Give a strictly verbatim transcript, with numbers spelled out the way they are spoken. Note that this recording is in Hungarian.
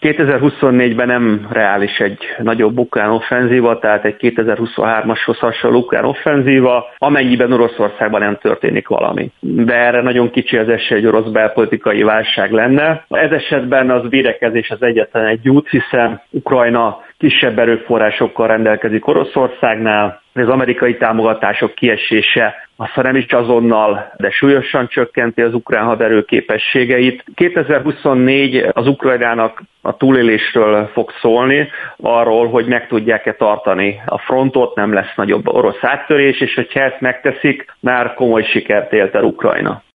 kétezer-huszonnégyben nem reális egy nagyobb ukrán offenzíva, tehát egy kétezer-huszonhármashoz hasonló ukrán offenzíva, amennyiben Oroszországban nem történik valami. De erre nagyon kicsi az esély, hogy orosz belpolitikai válság lenne. Ez esetben az védekezés az egyetlen egy út, hiszen Ukrajna kisebb erőforrásokkal rendelkezik Oroszországnál, az amerikai támogatások kiesése aztán nem is azonnal, de súlyosan csökkenti az ukrán haderő képességeit. kétezer-huszonnégy az Ukrajnának a túlélésről fog szólni, arról, hogy meg tudják-e tartani a frontot, nem lesz nagyobb orosz áttörés, és hogyha ezt megteszik, már komoly sikert ért el Ukrajna.